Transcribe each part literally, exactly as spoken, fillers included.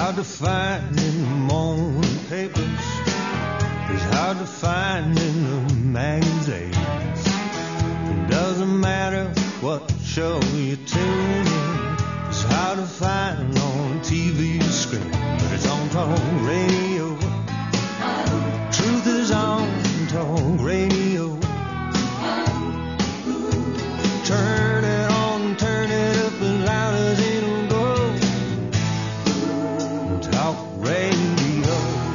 hard to find in the morning papers. It's hard to find in the magazines. It doesn't matter what show you tune in. It's hard to find on T V screen, but it's on talk radio. Truth is on talk radio. Turn it on, turn it up as loud as it'll go. Talk radio.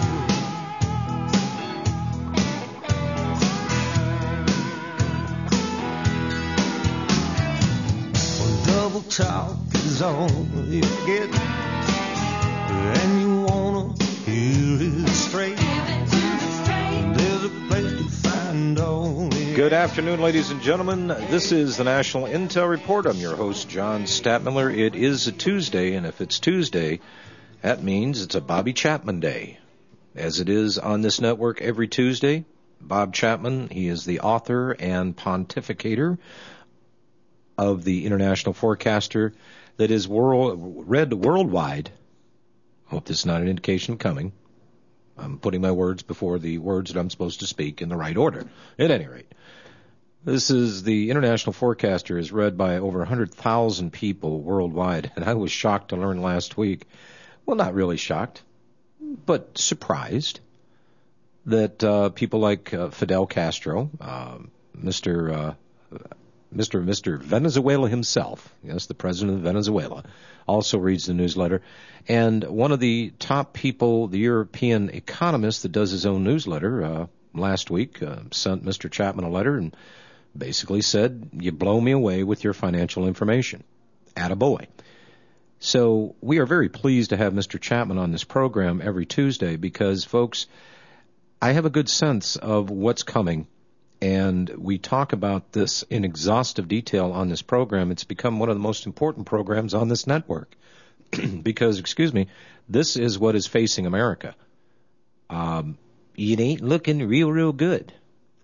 When double talk is all you get, and you wanna hear it straight, there's a place to find all the... Good afternoon, ladies and gentlemen. This is the National Intel Report. I'm your host, John Statmiller. It is a Tuesday, and if it's Tuesday, that means it's a Bobby Chapman Day. As it is on this network every Tuesday, Bob Chapman, he is the author and pontificator of the International Forecaster that is world, read worldwide. Hope this is not an indication of coming. I'm putting my words before the words that I'm supposed to speak in the right order. At any rate, this is the International Forecaster is read by over one hundred thousand people worldwide, and I was shocked to learn last week, well, not really shocked, but surprised that uh, people like uh, Fidel Castro, uh, Mister Uh, Mister Mister Venezuela himself, yes, the president of Venezuela, also reads the newsletter. And one of the top people, the European economist that does his own newsletter, uh, last week uh, sent Mister Chapman a letter and basically said, you blow me away with your financial information. Attaboy. So we are very pleased to have Mister Chapman on this program every Tuesday because, folks, I have a good sense of what's coming. And we talk about this in exhaustive detail on this program. It's become one of the most important programs on this network because, excuse me, this is what is facing America. Um, it ain't looking real, real good.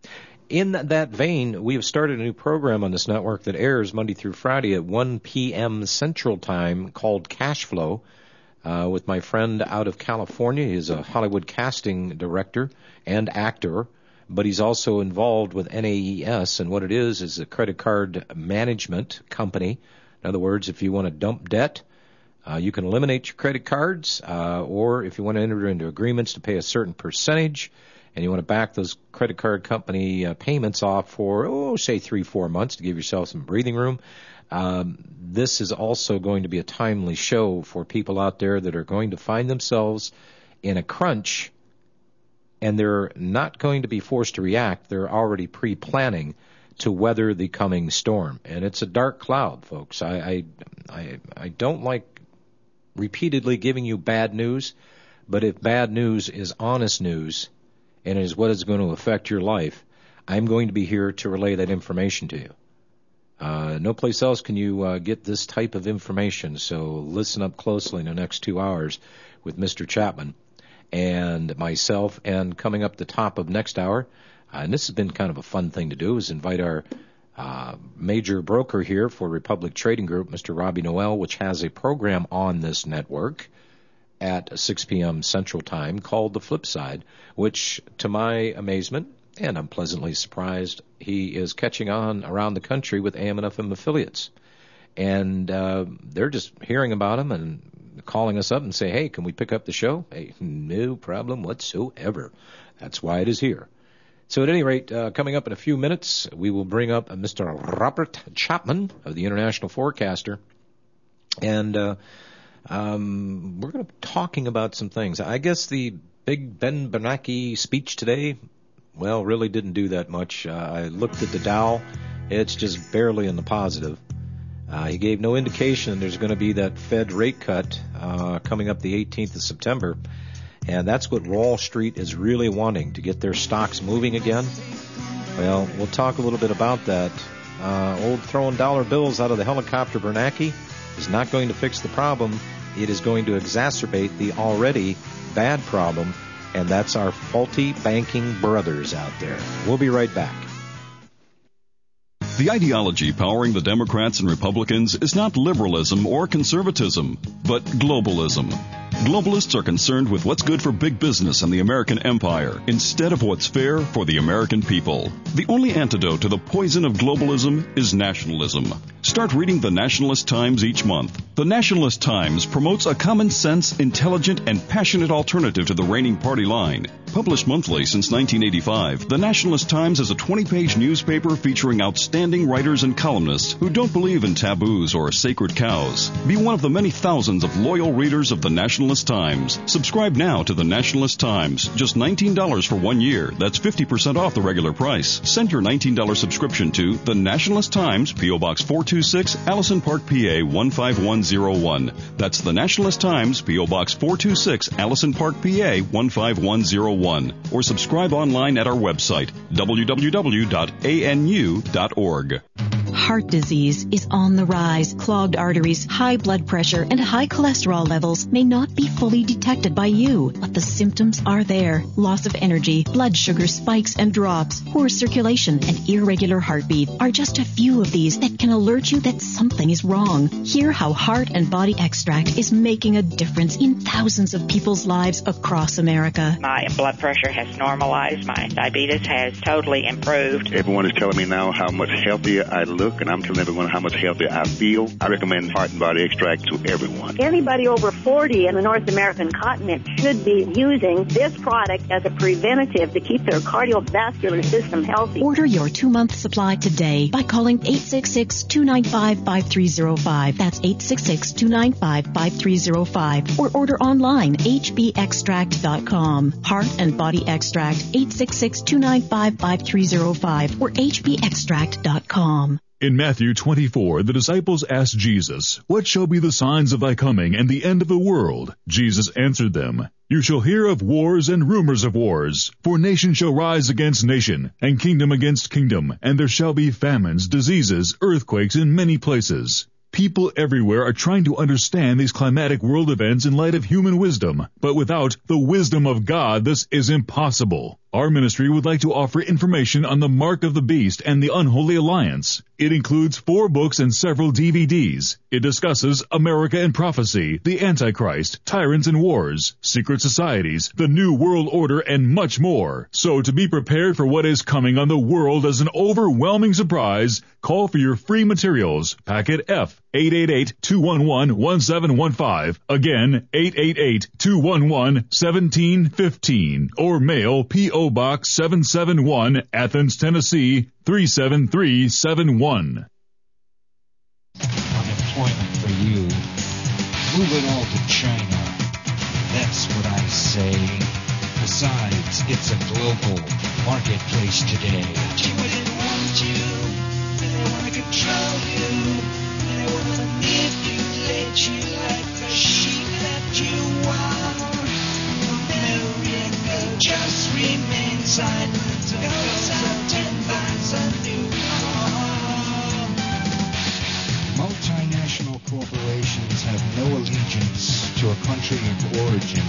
In that vein, we have started a new program on this network that airs Monday through Friday at one p.m. Central Time called Cash Flow uh, with my friend out of California. He's a Hollywood casting director and actor, but he's also involved with N A E S, and what it is is a credit card management company. In other words, if you want to dump debt, uh, you can eliminate your credit cards, uh, or if you want to enter into agreements to pay a certain percentage, and you want to back those credit card company uh, payments off for, oh, say three, four months to give yourself some breathing room. Um, this is also going to be a timely show for people out there that are going to find themselves in a crunch, and they're not going to be forced to react. They're already pre-planning to weather the coming storm. And it's a dark cloud, folks. I, I, I, I don't like repeatedly giving you bad news, but if bad news is honest news and is what is going to affect your life, I'm going to be here to relay that information to you. Uh, no place else can you uh, get this type of information, so listen up closely in the next two hours with Mister Chapman and myself. And coming up the top of next hour, uh, and this has been kind of a fun thing to do, is invite our uh, major broker here for Republic Trading Group, Mister Robbie Noel, which has a program on this network at six p.m. Central Time called The Flip Side, which, to my amazement, and I'm pleasantly surprised, he is catching on around the country with A M and F M affiliates. And uh, they're just hearing about him and calling us up and say, hey, can we pick up the show? Hey, no problem whatsoever. That's why it is here. So at any rate, uh, coming up in a few minutes, we will bring up Mister Robert Chapman of the International Forecaster. And uh, um, we're going to be talking about some things. I guess the big Ben Bernanke speech today, well, really didn't do that much. Uh, I looked at the Dow. It's just barely in the positive. Uh, he gave no indication there's going to be that Fed rate cut uh, coming up the eighteenth of September. And that's what Wall Street is really wanting, to get their stocks moving again. Well, we'll talk a little bit about that. Uh, old throwing dollar bills out of the helicopter Bernanke is not going to fix the problem. It is going to exacerbate the already bad problem, and that's our faulty banking brothers out there. We'll be right back. The ideology powering the Democrats and Republicans is not liberalism or conservatism, but globalism. Globalists are concerned with what's good for big business and the American empire instead of what's fair for the American people. The only antidote to the poison of globalism is nationalism. Start reading the Nationalist Times each month. The Nationalist Times promotes a common sense, intelligent, and passionate alternative to the reigning party line. Published monthly since nineteen eighty-five, the Nationalist Times is a twenty-page newspaper featuring outstanding writers and columnists who don't believe in taboos or sacred cows. Be one of the many thousands of loyal readers of the Nationalist Times. Subscribe now to the Nationalist Times. Just nineteen dollars for one year. That's fifty percent off the regular price. Send your nineteen dollars subscription to the Nationalist Times, P O. Box four two six, Allison Park, P A one five one zero one. That's the Nationalist Times, P O. Box four two six, Allison Park, P A one five one zero one. Or subscribe online at our website, w w w dot a n u dot org. Heart disease is on the rise. Clogged arteries, high blood pressure, and high cholesterol levels may not be fully detected by you, but the symptoms are there. Loss of energy, blood sugar spikes and drops, poor circulation, and irregular heartbeat are just a few of these that can alert you that something is wrong. Hear how Heart and Body Extract is making a difference in thousands of people's lives across America. My blood pressure has normalized. My diabetes has totally improved. Everyone is telling me now how much healthier I look, and I'm telling everyone how much healthier I feel. I recommend Heart and Body Extract to everyone. Anybody over forty in the North American continent should be using this product as a preventative to keep their cardiovascular system healthy. Order your two-month supply today by calling eight six six, two nine five, five three zero five. That's eight six six, two nine five, five three zero five. Or order online, h b extract dot com. Heart and Body Extract, eight six six, two nine five, five three zero five or h b extract dot com. In Matthew twenty-four, the disciples asked Jesus, "What shall be the signs of thy coming and the end of the world?" Jesus answered them, "You shall hear of wars and rumors of wars, for nation shall rise against nation, and kingdom against kingdom, and there shall be famines, diseases, earthquakes in many places." People everywhere are trying to understand these climatic world events in light of human wisdom, but without the wisdom of God, this is impossible. Our ministry would like to offer information on the Mark of the Beast and the Unholy Alliance. It includes four books and several D V Ds. It discusses America and Prophecy, the Antichrist, Tyrants and Wars, Secret Societies, the New World Order, and much more. So to be prepared for what is coming on the world as an overwhelming surprise, call for your free materials. Packet F, eight eight eight, two one one, one seven one five. Again, eight eight eight, two one one, one seven one five. Or mail P O. Box seven seven one, Athens, Tennessee, three seven three seven one. Unemployment for you. Move it all to China. That's what I say. Besides, it's a global marketplace today. She wouldn't want you. They want to control you. They want to manipulate you like the sheep that you are. America just remain silent until goes out and buys a new car. Multinational corporations have no allegiance to a country of origin.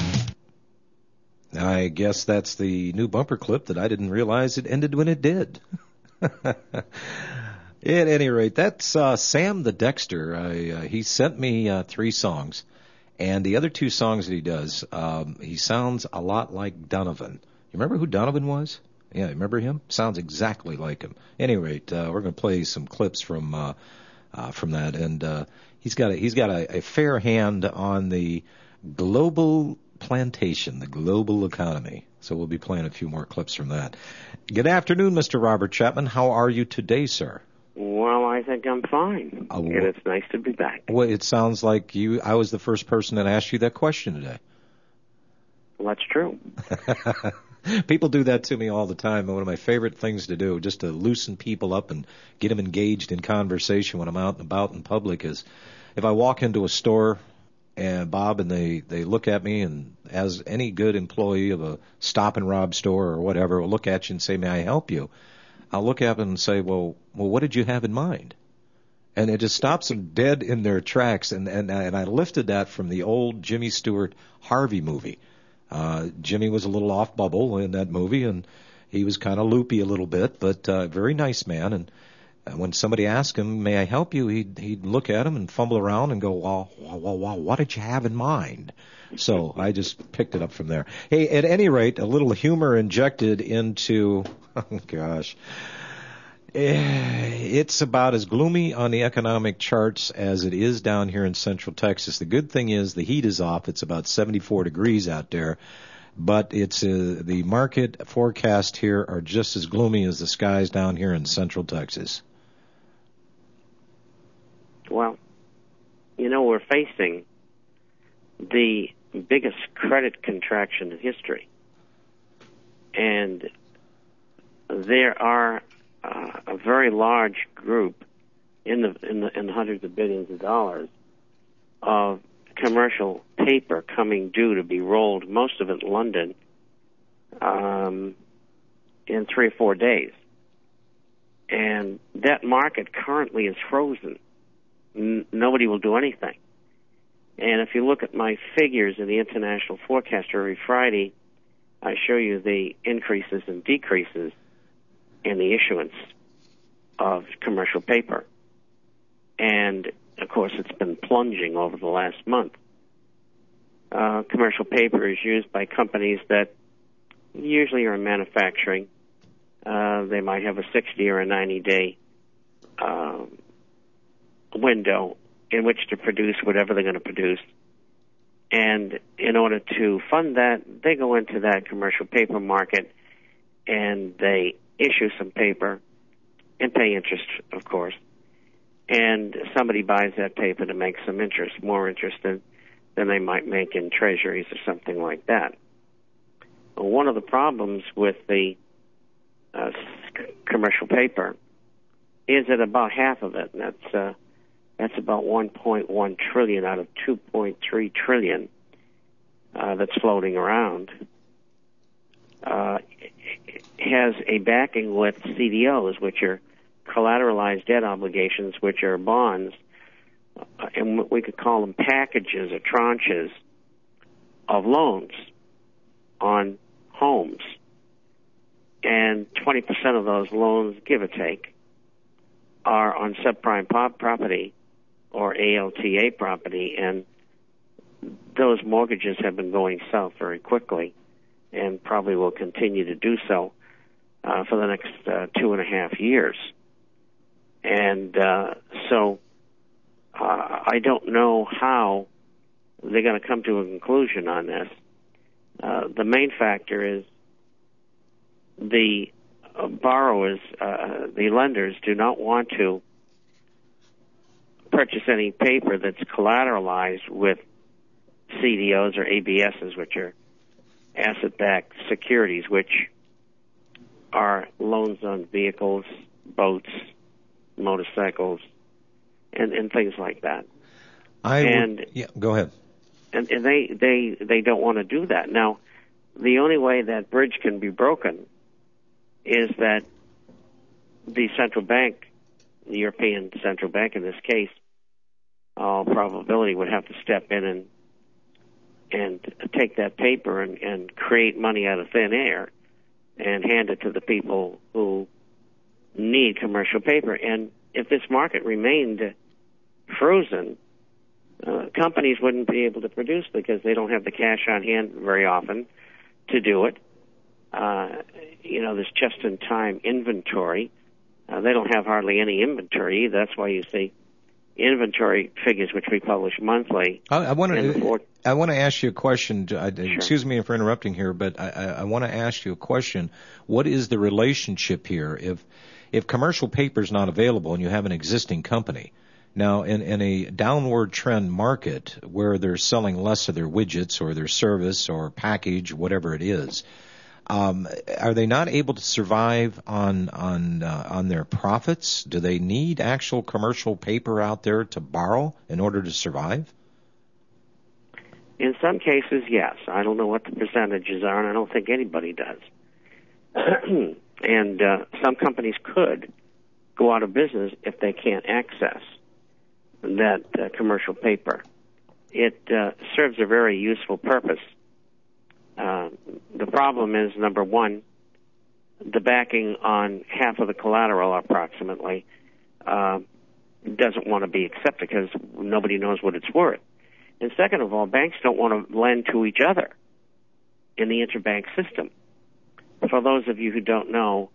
I guess that's the new bumper clip that I didn't realize it ended when it did. At any rate, that's uh, Sam the Dexter. I, uh, he sent me uh, three songs. And the other two songs that he does, um, he sounds a lot like Donovan. You remember who Donovan was? Yeah, remember him? Sounds exactly like him. At any rate, uh, we're going to play some clips from uh, uh, from that, and uh, he's got a, he's got a, a fair hand on the global plantation, the global economy. So we'll be playing a few more clips from that. Good afternoon, Mister Robert Chapman. How are you today, sir? Well, I think I'm fine, uh, and it's nice to be back. Well, it sounds like you. I was the first person that asked you that question today. Well, that's true. People do that to me all the time. One of my favorite things to do, just to loosen people up and get them engaged in conversation when I'm out and about in public, is if I walk into a store, and Bob, and they, they look at me, and as any good employee of a stop and rob store or whatever will look at you and say, "May I help you?" I'll look at them and say, well, well, what did you have in mind? And it just stops them dead in their tracks. And, and, and I lifted that from the old Jimmy Stewart Harvey movie. Uh, Jimmy was a little off bubble in that movie, and he was kind of loopy a little bit, but uh, very nice man. And when somebody asked him, "May I help you?" he'd, he'd look at him and fumble around and go, well, well, well, what did you have in mind? So I just picked it up from there. Hey, at any rate, a little humor injected into, oh gosh, it's about as gloomy on the economic charts as it is down here in Central Texas. The good thing is the heat is off. It's about seventy-four degrees out there. But it's uh, the market forecast here are just as gloomy as the skies down here in Central Texas. Well, you know, we're facing the biggest credit contraction in history. And there are uh, a very large group in the, in the in the hundreds of billions of dollars of commercial paper coming due to be rolled, most of it in London, um, in three or four days. And that market currently is frozen. N- nobody will do anything. And if you look at my figures in the International Forecaster every Friday, I show you the increases and decreases in the issuance of commercial paper. And of course, it's been plunging over the last month. Uh, commercial paper is used by companies that usually are in manufacturing. Uh, they might have a sixty or a ninety day uh, window in which to produce whatever they're going to produce. And in order to fund that, they go into that commercial paper market and they issue some paper and pay interest, of course. And somebody buys that paper to make some interest, more interest than, than they might make in treasuries or something like that. Well, one of the problems with the uh, commercial paper is that about half of it, and that's uh, that's about one point one trillion out of two point three trillion uh, that's floating around, uh, has a backing with C D Os, which are collateralized debt obligations, which are bonds, uh, and we could call them packages or tranches of loans on homes. And twenty percent of those loans, give or take, are on subprime pop property or A L T A property, and those mortgages have been going south very quickly and probably will continue to do so uh, for the next uh, two and a half years. And uh, so uh, I don't know how they're going to come to a conclusion on this. Uh, the main factor is the uh, borrowers, uh, the lenders, do not want to purchase any paper that's collateralized with C D Os or A B Ss, which are asset-backed securities, which are loans on vehicles, boats, motorcycles, and, and things like that. I and would, yeah, go ahead. And, and they, they, they don't want to do that. Now, the only way that bridge can be broken is that the central bank, the European Central Bank in this case, all probability would have to step in and and take that paper and, and create money out of thin air and hand it to the people who need commercial paper. And if this market remained frozen, uh, companies wouldn't be able to produce because they don't have the cash on hand very often to do it. Uh, you know, there's just-in-time inventory. Uh, they don't have hardly any inventory. That's why you see inventory figures, which we publish monthly. I, I want to I want to ask you a question. I, sure. Excuse me for interrupting here, but I, I, I want to ask you a question. What is the relationship here? If if commercial paper is not available and you have an existing company, now in, in a downward trend market where they're selling less of their widgets or their service or package, whatever it is, Um, are they not able to survive on on uh, on their profits? Do they need actual commercial paper out there to borrow in order to survive? In some cases, yes. I don't know what the percentages are, and I don't think anybody does. And uh, some companies could go out of business if they can't access that uh, commercial paper. It uh, serves a very useful purpose. Uh, the problem is, number one, the backing on half of the collateral approximately uh, doesn't want to be accepted because nobody knows what it's worth. And second of all, banks don't want to lend to each other in the interbank system. For those of you who don't know,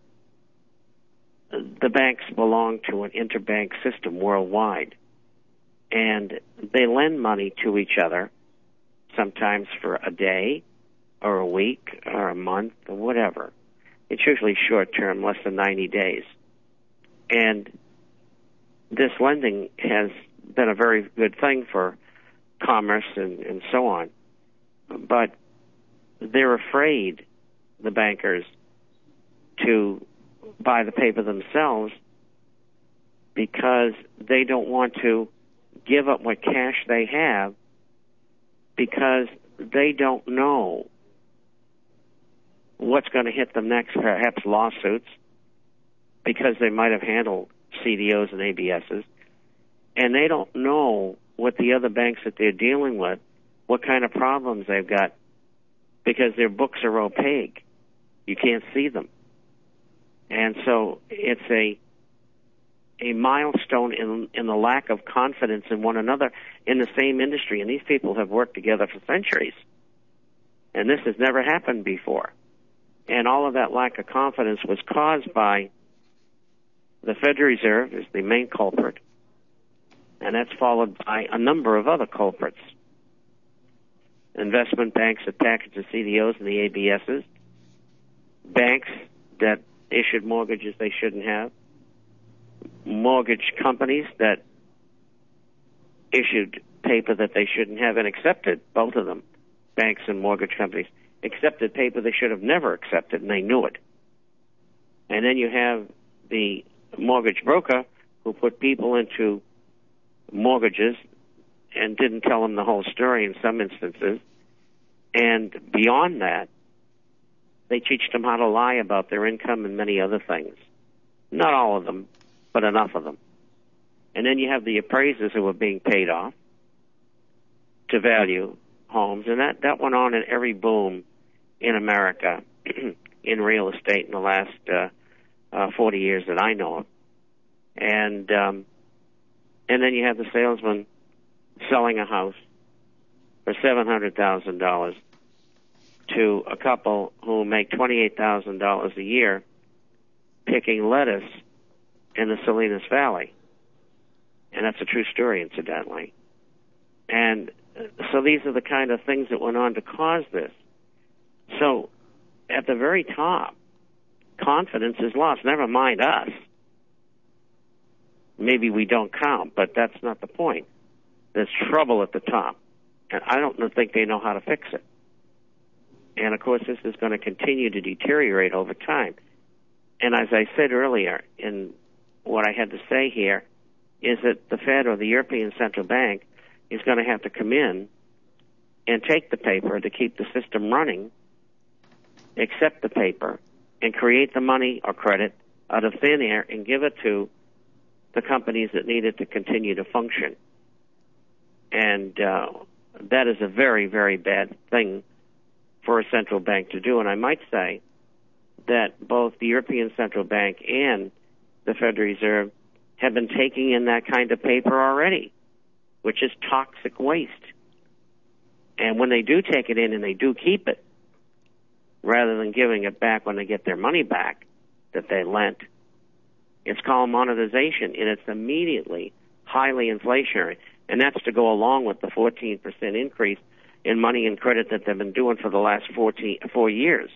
the banks belong to an interbank system worldwide, and they lend money to each other, sometimes for a day or a week or a month or whatever. It's usually short term, less than ninety days. And this lending has been a very good thing for commerce and, and so on. But they're afraid, the bankers, to buy the paper themselves because they don't want to give up what cash they have because they don't know what's going to hit them next, perhaps lawsuits, because they might have handled C D Os and A B Ss, and they don't know what the other banks that they're dealing with, what kind of problems they've got, because their books are opaque. You can't see them. And so it's a a milestone in in the lack of confidence in one another in the same industry. And these people have worked together for centuries. And this has never happened before. And all of that lack of confidence was caused by the Federal Reserve is the main culprit. And that's followed by a number of other culprits. Investment banks that package the C D Os and the A B Ss. Banks that issued mortgages they shouldn't have. Mortgage companies that issued paper that they shouldn't have and accepted, both of them, banks and mortgage companies, accepted paper they should have never accepted, and they knew it. And then you have the mortgage broker who put people into mortgages and didn't tell them the whole story in some instances. And beyond that, they teach them how to lie about their income and many other things. Not all of them, but enough of them. And then you have the appraisers who are being paid off to value homes. And that, that went on in every boom in America in real estate in the last uh, uh, forty years that I know of. And, um, and then you have the salesman selling a house for seven hundred thousand dollars to a couple who make twenty-eight thousand dollars a year picking lettuce in the Salinas Valley. And that's a true story, incidentally. And so these are the kind of things that went on to cause this. So at the very top, confidence is lost. Never mind us. Maybe we don't count, but that's not the point. There's trouble at the top. And I don't think they know how to fix it. And, of course, this is going to continue to deteriorate over time. And as I said earlier, in what I had to say here, is that the Fed or the European Central Bank is going to have to come in and take the paper to keep the system running, accept the paper, and create the money or credit out of thin air and give it to the companies that need it to continue to function. And uh, that is a very, very bad thing for a central bank to do. And I might say that both the European Central Bank and the Federal Reserve have been taking in that kind of paper already, which is toxic waste. And when they do take it in and they do keep it, rather than giving it back when they get their money back that they lent, it's called monetization, and it's immediately highly inflationary. And that's to go along with the fourteen percent increase in money and credit that they've been doing for the last fourteen, four years.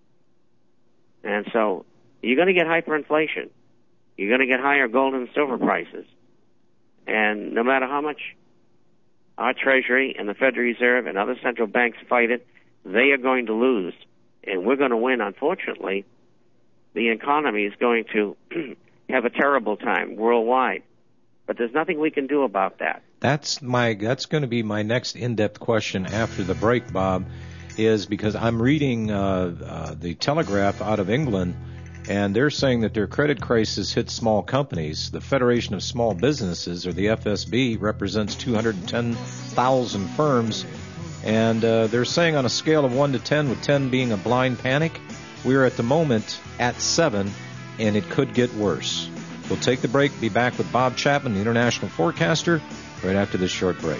And so you're going to get hyperinflation. You're going to get higher gold and silver prices. And no matter how much our Treasury and the Federal Reserve and other central banks fight it, they are going to lose. And we're going to win, unfortunately. The economy is going to have a terrible time worldwide. But there's nothing we can do about that. That's my. That's going to be my next in-depth question after the break, Bob, is because I'm reading uh, uh, the Telegraph out of England, and they're saying that their credit crisis hit small companies. The Federation of Small Businesses, or the F S B, represents two hundred ten thousand firms, and uh, they're saying on a scale of one to ten, with ten being a blind panic, we're at the moment at seven, and it could get worse. We'll take the break, be back with Bob Chapman, the international forecaster, right after this short break.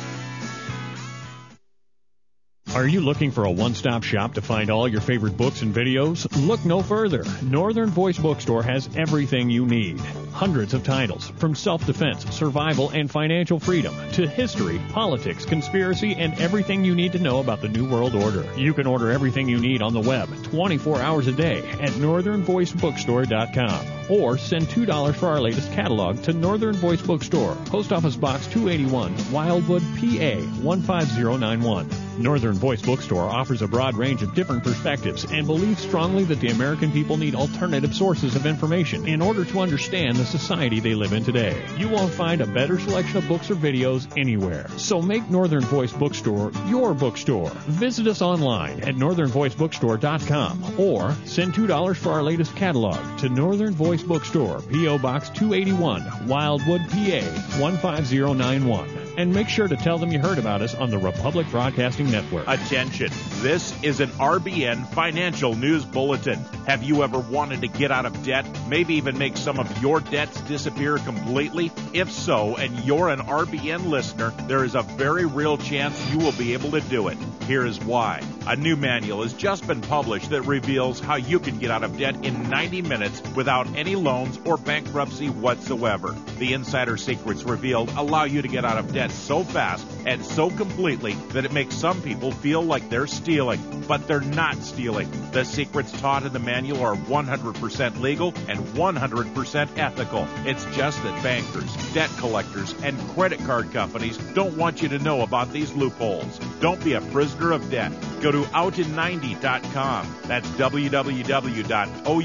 Are you looking for a one-stop shop to find all your favorite books and videos? Look no further. Northern Voice Bookstore has everything you need. Hundreds of titles, from self-defense, survival, and financial freedom, to history, politics, conspiracy, and everything you need to know about the New World Order. You can order everything you need on the web, twenty-four hours a day, at northern voice bookstore dot com. Or send two dollars for our latest catalog to Northern Voice Bookstore, Post Office Box two eighty-one, Wildwood, P A one five zero nine one. Northern Voice Bookstore offers a broad range of different perspectives and believes strongly that the American people need alternative sources of information in order to understand the society they live in today. You won't find a better selection of books or videos anywhere. So make Northern Voice Bookstore your bookstore. Visit us online at northern voice bookstore dot com or send two dollars for our latest catalog to Northern Voice Bookstore, P O Box two eighty-one, Wildwood, P A one five zero nine one. And make sure to tell them you heard about us on the Republic Broadcasting Network. Attention, this is an R B N Financial News Bulletin. Have you ever wanted to get out of debt, maybe even make some of your debts disappear completely? If so, and you're an R B N listener, there is a very real chance you will be able to do it. Here is why. A new manual has just been published that reveals how you can get out of debt in ninety minutes without any loans or bankruptcy whatsoever. The insider secrets revealed allow you to get out of debt so fast and so completely that it makes some people feel like they're stealing, but they're not stealing. The secrets taught in the manual are one hundred percent legal and one hundred percent ethical. It's just that bankers, debt collectors, and credit card companies don't want you to know about these loopholes. Don't be a prisoner of debt. Go to out in ninety dot com. That's w w w dot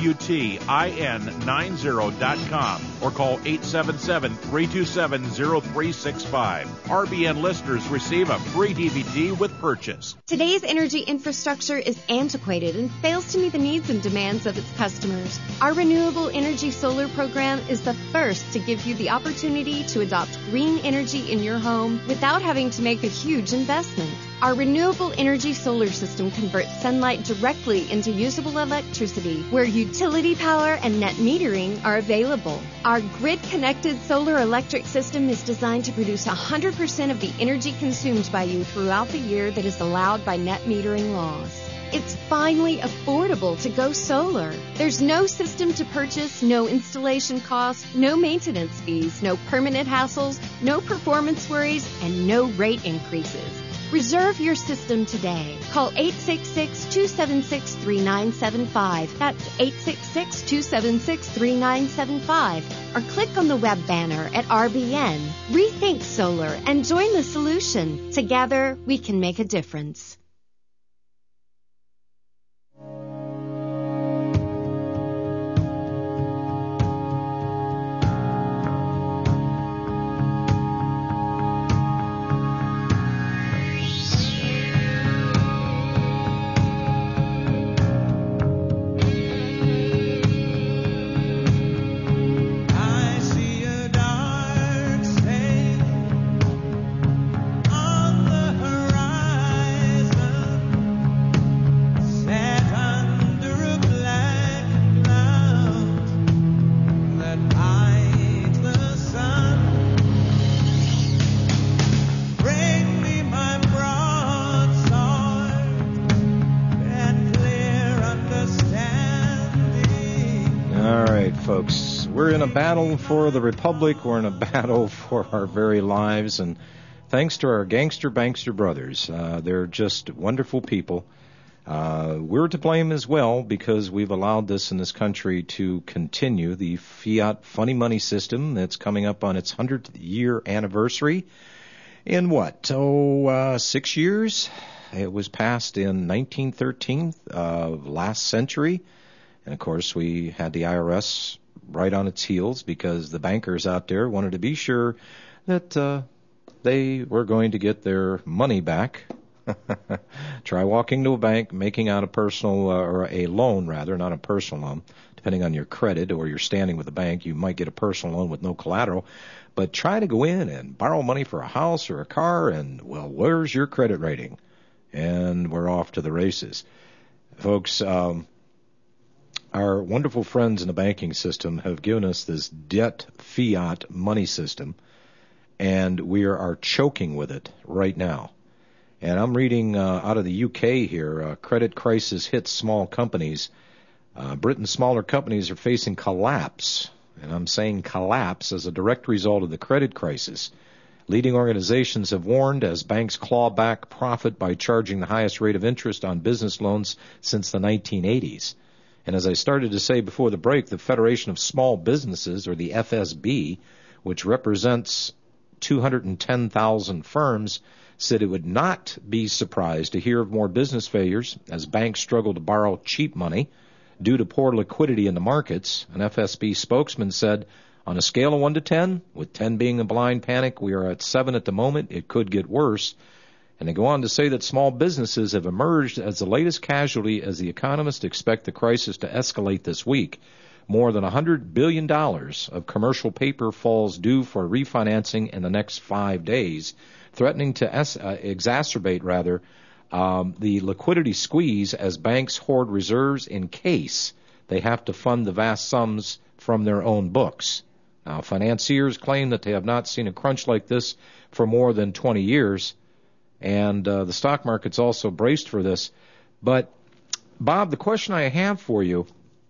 outin ninety dot com or call eight seven seven, three two seven, zero three six five. R B N listeners receive a free D V D with purchase. Today's energy infrastructure is antiquated and fails to meet the needs and demands of its customers. Our Renewable Energy Solar program is the first to give you the opportunity to adopt green energy in your home without having to make a huge investment. Our renewable energy solar system converts sunlight directly into usable electricity where utility power and net metering are available. Our grid-connected solar electric system is designed to produce one hundred percent of the energy consumed by you throughout the year that is allowed by net metering laws. It's finally affordable to go solar. There's no system to purchase, no installation costs, no maintenance fees, no permanent hassles, no performance worries, and no rate increases. Reserve your system today. Call eight six six, two seven six, three nine seven five. That's eight six six, two seven six, three nine seven five. Or click on the web banner at R B N. Rethink solar and join the solution. Together, we can make a difference. Folks, we're in a battle for the Republic. We're in a battle for our very lives, and thanks to our gangster bankster brothers, uh, they're just wonderful people. Uh, we're to blame as well because we've allowed this in this country to continue. The fiat funny money system that's coming up on its hundredth year anniversary in what? Oh, uh, six years? It was passed in nineteen thirteen of uh, last century. And, of course, we had the I R S right on its heels because the bankers out there wanted to be sure that uh, they were going to get their money back. Try walking to a bank, making out a personal uh, or a loan, rather, not a personal loan. Depending on your credit or your standing with the bank, you might get a personal loan with no collateral. But try to go in and borrow money for a house or a car, and, well, where's your credit rating? And we're off to the races. Folks, um, our wonderful friends in the banking system have given us this debt fiat money system, and we are, are choking with it right now. And I'm reading uh, out of the U K here, uh, credit crisis hits small companies. Uh, Britain's smaller companies are facing collapse, and I'm saying collapse as a direct result of the credit crisis. Leading organizations have warned as banks claw back profit by charging the highest rate of interest on business loans since the nineteen eighties. And as I started to say before the break, the Federation of Small Businesses, or the F S B, which represents two hundred ten thousand firms, said it would not be surprised to hear of more business failures as banks struggle to borrow cheap money due to poor liquidity in the markets. An F S B spokesman said, on a scale of one to ten, with ten being a blind panic, we are at seven at the moment. It could get worse. And they go on to say that small businesses have emerged as the latest casualty as the economists expect the crisis to escalate this week. More than one hundred billion dollars of commercial paper falls due for refinancing in the next five days, threatening to es- uh, exacerbate, rather, um, the liquidity squeeze as banks hoard reserves in case they have to fund the vast sums from their own books. Now, financiers claim that they have not seen a crunch like this for more than twenty years, and uh, the stock market's also braced for this. But, Bob, the question I have for you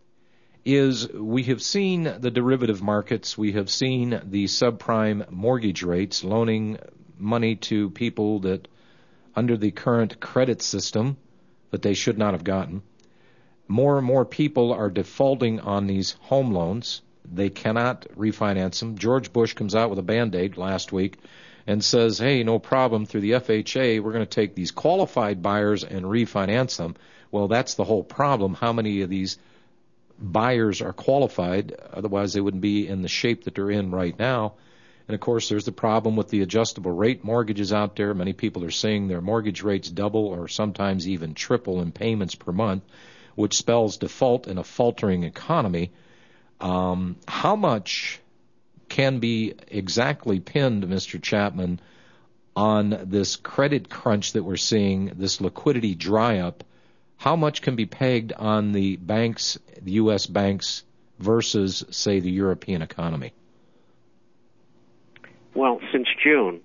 is, we have seen the derivative markets, we have seen the subprime mortgage rates loaning money to people that, under the current credit system, that they should not have gotten. More and more people are defaulting on these home loans. They cannot refinance them. George Bush comes out with a Band-Aid last week and says, hey, no problem, through the F H A, we're going to take these qualified buyers and refinance them. Well, that's the whole problem. How many of these buyers are qualified? Otherwise, they wouldn't be in the shape that they're in right now. And, of course, there's the problem with the adjustable rate mortgages out there. Many people are seeing their mortgage rates double or sometimes even triple in payments per month, which spells default in a faltering economy. Um, how much can be exactly pinned, Mister Chapman, on this credit crunch that we're seeing, this liquidity dry up? How much can be pegged on the banks, the U S banks, versus, say, the European economy? Well, since June,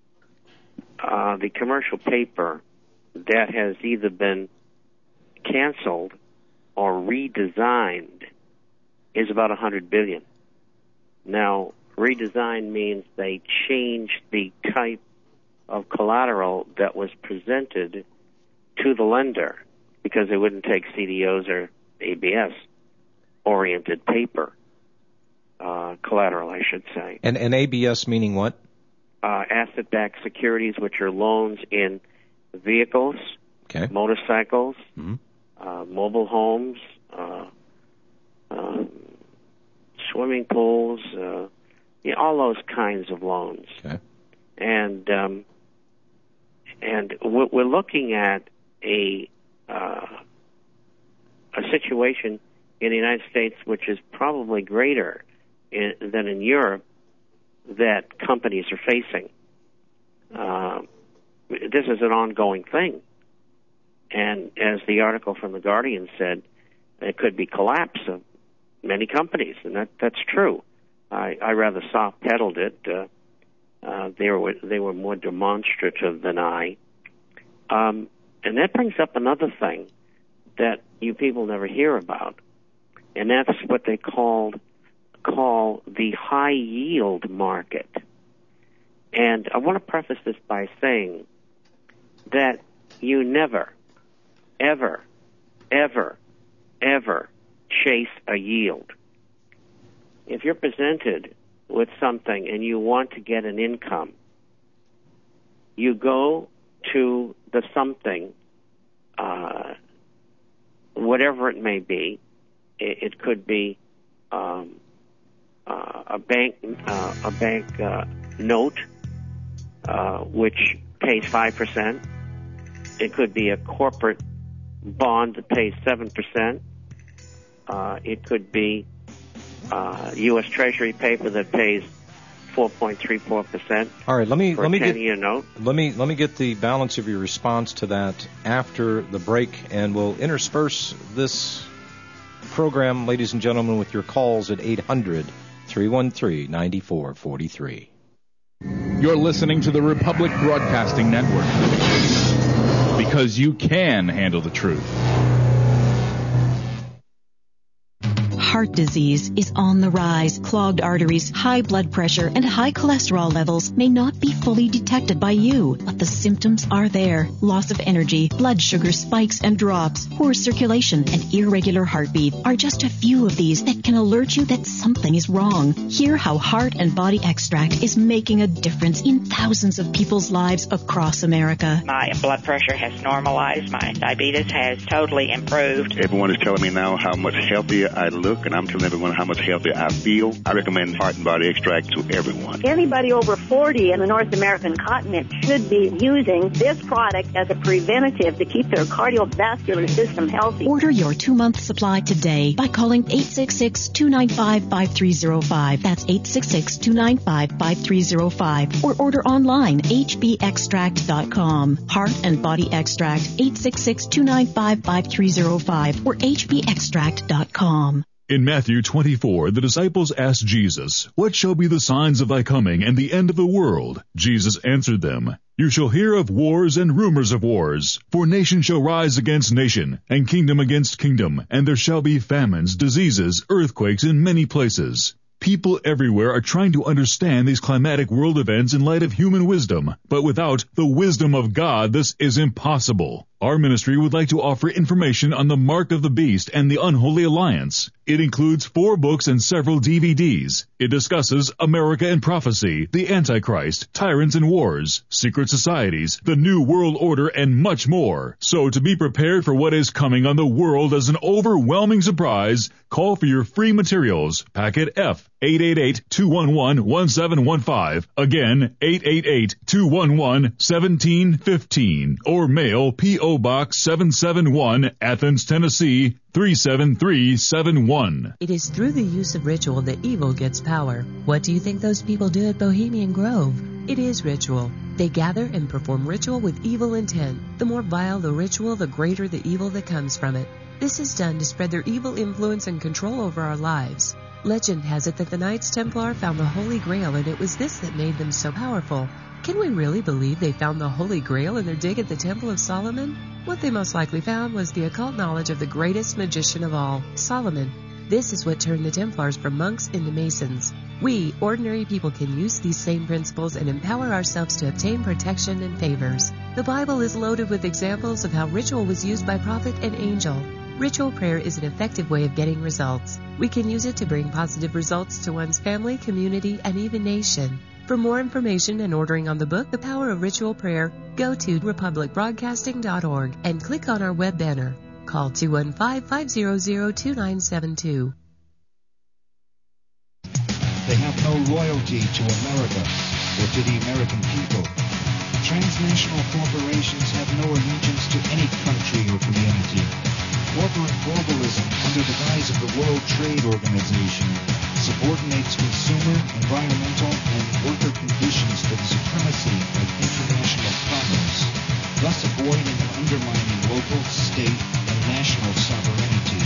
uh, the commercial paper that has either been canceled or redesigned is about one hundred billion dollars. Now, redesign means they changed the type of collateral that was presented to the lender because they wouldn't take C D Os or A B S-oriented paper uh, collateral, I should say. And, and A B S meaning what? Uh, asset-backed securities, which are loans in vehicles, okay. motorcycles, mm-hmm. uh, mobile homes, uh, uh, swimming pools, uh, you know, all those kinds of loans. Okay. And um, and we're looking at a uh, a situation in the United States which is probably greater in, than in Europe that companies are facing. Uh, this is an ongoing thing. And as the article from The Guardian said, it could be collapse of many companies, and that, that's true. I, I rather soft-pedaled it. Uh, uh, they were they were more demonstrative than I. Um, and that brings up another thing that you people never hear about, and that's what they called call the high-yield market. And I want to preface this by saying that you never, ever, ever, ever chase a yield. If you're presented with something and you want to get an income, you go to the something, uh, whatever it may be. It, it could be um, uh, a bank, uh, a bank uh, note, uh, which pays five percent. It could be a corporate bond that pays seven percent. Uh, it could be uh, U S Treasury paper that pays four point three four percent. All right, let me for let me a ten-year get note. let me let me get the balance of your response to that after the break, and we'll intersperse this program, ladies and gentlemen, with your calls at eight hundred, three one three, nine four four three. You're listening to the Republic Broadcasting Network because you can handle the truth. Heart disease is on the rise. Clogged arteries, high blood pressure, and high cholesterol levels may not be fully detected by you, but the symptoms are there. Loss of energy, blood sugar spikes and drops, poor circulation, and irregular heartbeat are just a few of these that can alert you that something is wrong. Hear how Heart and Body Extract is making a difference in thousands of people's lives across America. My blood pressure has normalized. My diabetes has totally improved. Everyone is telling me now how much healthier I look, and I'm telling everyone how much healthier I feel. I recommend Heart and Body Extract to everyone. Anybody over forty in the North American continent should be using this product as a preventative to keep their cardiovascular system healthy. Order your two-month supply today by calling eight six six, two nine five, five three zero five. That's eight six six, two nine five, five three zero five. Or order online, h b extract dot com. Heart and Body Extract, eight six six, two nine five, five three zero five or h b extract dot com. In Matthew twenty-four, the disciples asked Jesus, "What shall be the signs of thy coming and the end of the world?" Jesus answered them, "You shall hear of wars and rumors of wars. For nation shall rise against nation, and kingdom against kingdom, and there shall be famines, diseases, earthquakes in many places." People everywhere are trying to understand these climatic world events in light of human wisdom, but without the wisdom of God, this is impossible. Our ministry would like to offer information on the Mark of the Beast and the Unholy Alliance. It includes four books and several D V Ds. It discusses America and prophecy, the Antichrist, tyrants and wars, secret societies, the New World Order, and much more. So to be prepared for what is coming on the world as an overwhelming surprise, call for your free materials. Packet F, eight eight eight, two one one, one seven one five. Again, eight eight eight, two one one, one seven one five. Or mail P O Box seven seven one, Athens, Tennessee, three seven three seven one. It is through the use of ritual that evil gets power. What do you think those people do at Bohemian Grove? It is ritual. They gather and perform ritual with evil intent. The more vile the ritual, the greater the evil that comes from it. This is done to spread their evil influence and control over our lives. Legend has it that the Knights Templar found the Holy Grail, and it was this that made them so powerful. Can we really believe they found the Holy Grail in their dig at the Temple of Solomon? What they most likely found was the occult knowledge of the greatest magician of all, Solomon. This is what turned the Templars from monks into Masons. We, ordinary people, can use these same principles and empower ourselves to obtain protection and favors. The Bible is loaded with examples of how ritual was used by prophet and angel. Ritual prayer is an effective way of getting results. We can use it to bring positive results to one's family, community, and even nation. For more information and ordering on the book, The Power of Ritual Prayer, go to republic broadcasting dot org and click on our web banner. Call two one five, five zero zero, two nine seven two. They have no loyalty to America or to the American people. Transnational corporations have no allegiance to any country or community. Corporate globalism, under the guise of the World Trade Organization, subordinates consumer, environmental, and worker conditions to the supremacy of international commerce, thus avoiding and undermining local, state, and national sovereignty.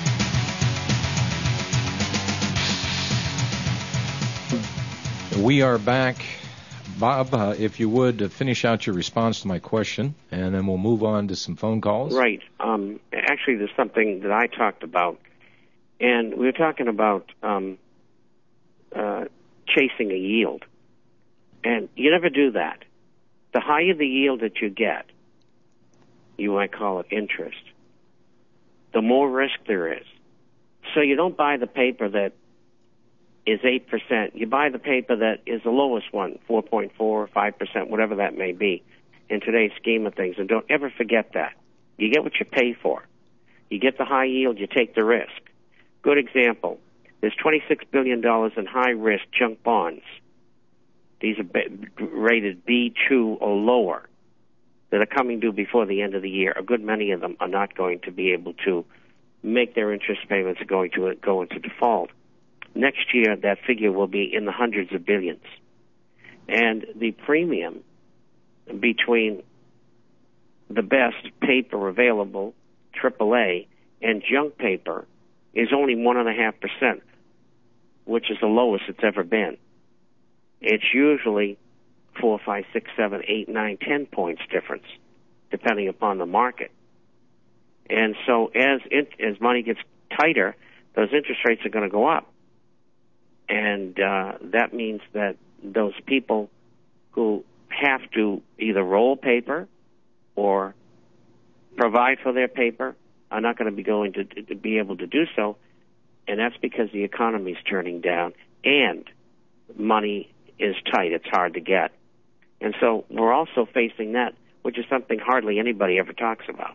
We are back. Bob, uh, if you would uh, finish out your response to my question, and then we'll move on to some phone calls. Right. Um, actually, there's something that I talked about, and we were talking about um, uh, chasing a yield. And you never do that. The higher the yield that you get, you might call it interest, the more risk there is. So you don't buy the paper that is eight percent. You buy the paper that is the lowest one, four point four, five percent, whatever that may be in today's scheme of things. And don't ever forget that. You get what you pay for. You get the high yield, you take the risk. Good example. There's twenty-six billion dollars in high-risk junk bonds. These are rated B two or lower that are coming due before the end of the year. A good many of them are not going to be able to make their interest payments, are going to go into default. Next year, that figure will be in the hundreds of billions. And the premium between the best paper available, triple A, and junk paper is only one and a half percent, which is the lowest it's ever been. It's usually four, five, six, seven, eight, nine, ten points difference, depending upon the market. And so as it, as money gets tighter, those interest rates are going to go up. And uh, that means that those people who have to either roll paper or provide for their paper are not going to be going to, to be able to do so, and that's because the economy is turning down and money is tight. It's hard to get. And so we're also facing that, which is something hardly anybody ever talks about.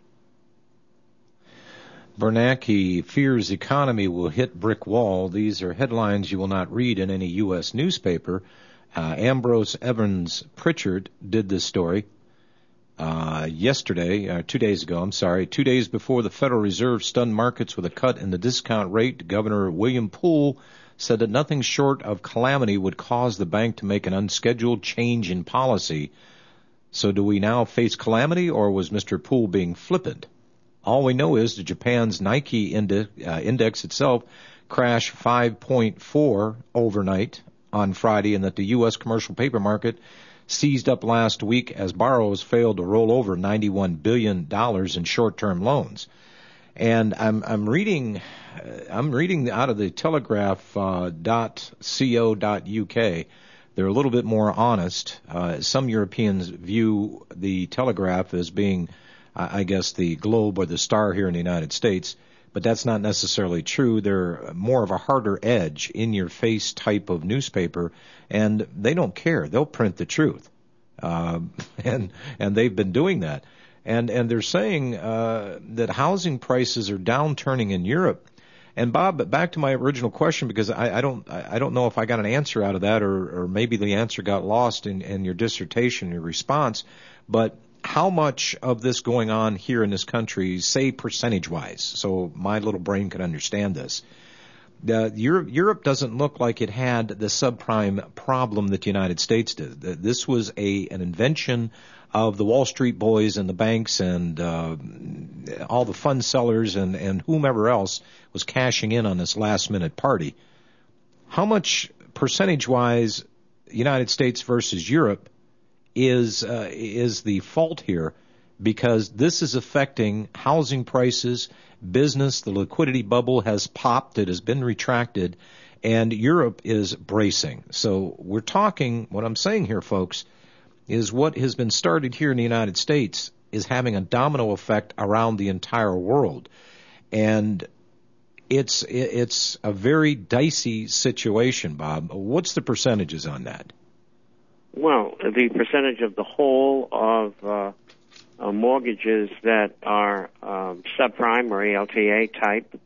Bernanke fears economy will hit brick wall. These are headlines you will not read in any U S newspaper. Uh, Ambrose Evans Pritchard did this story uh, yesterday, uh, two days ago, I'm sorry. Two days before the Federal Reserve stunned markets with a cut in the discount rate, Governor William Poole said that nothing short of calamity would cause the bank to make an unscheduled change in policy. So do we now face calamity, or was Mister Poole being flippant? All we know is that Japan's Nikkei index, uh, index itself crashed five point four overnight on Friday, and that the U S commercial paper market seized up last week as borrowers failed to roll over ninety-one billion dollars in short-term loans. And I'm, I'm reading, I'm reading out of the Telegraph uh, dot co dot uk. They're a little bit more honest. Uh, some Europeans view the Telegraph as being, I guess, the Globe or the Star here in the United States, but that's not necessarily true. They're more of a harder edge, in-your-face type of newspaper, and they don't care. They'll print the truth, uh, and and they've been doing that. And and they're saying uh, that housing prices are downturning in Europe. And Bob, back to my original question, because I, I don't I don't know if I got an answer out of that, or, or maybe the answer got lost in, in your dissertation, your response, but how much of this going on here in this country, say percentage-wise, so my little brain could understand this? Uh, Europe, Europe doesn't look like it had the subprime problem that the United States did. This was a an invention of the Wall Street boys and the banks and uh, all the fund sellers and, and whomever else was cashing in on this last-minute party. How much percentage-wise, United States versus Europe, is uh, is the fault here, because this is affecting housing prices, business. The liquidity bubble has popped. It has been retracted, and Europe is bracing. So we're talking, what I'm saying here, folks, is what has been started here in the United States is having a domino effect around the entire world. And it's it's a very dicey situation, Bob. What's the percentages on that? Well, the percentage of the whole of uh, uh, mortgages that are um, subprime or A L T A type.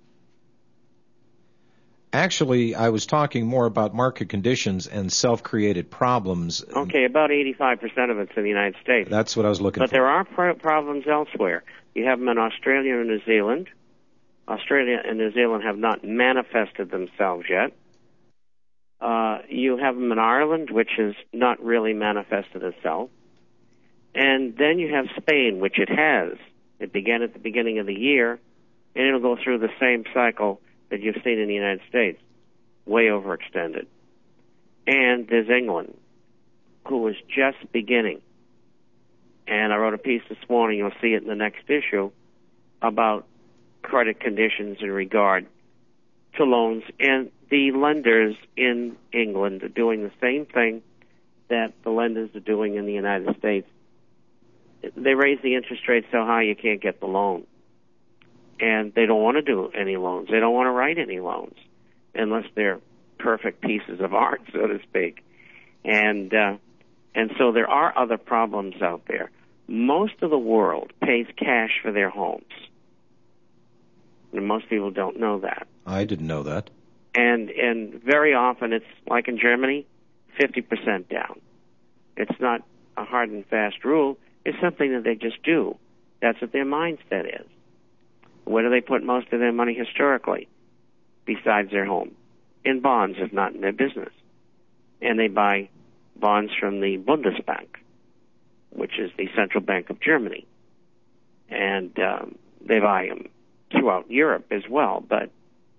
Actually, I was talking more about market conditions and self-created problems. Okay, about eighty-five percent of it's in the United States. That's what I was looking but for. But there are pro- problems elsewhere. You have them in Australia and New Zealand. Australia and New Zealand have not manifested themselves yet. Uh, you have them in Ireland, which has not really manifested itself. And then you have Spain, which it has. It began at the beginning of the year, and it'll go through the same cycle that you've seen in the United States, way overextended. And there's England, who is just beginning. And I wrote a piece this morning, you'll see it in the next issue, about credit conditions in regard to loans, and the lenders in England are doing the same thing that the lenders are doing in the United States. They raise the interest rate so high you can't get the loan. And they don't want to do any loans. They don't want to write any loans unless they're perfect pieces of art, so to speak. And uh, and so there are other problems out there. Most of the world pays cash for their homes. And most people don't know that. I didn't know that. And and very often it's, like in Germany, fifty percent down. It's not a hard and fast rule. It's something that they just do. That's what their mindset is. Where do they put most of their money historically, besides their home? In bonds, if not in their business. And they buy bonds from the Bundesbank, which is the central bank of Germany. And um, they buy them throughout Europe as well. But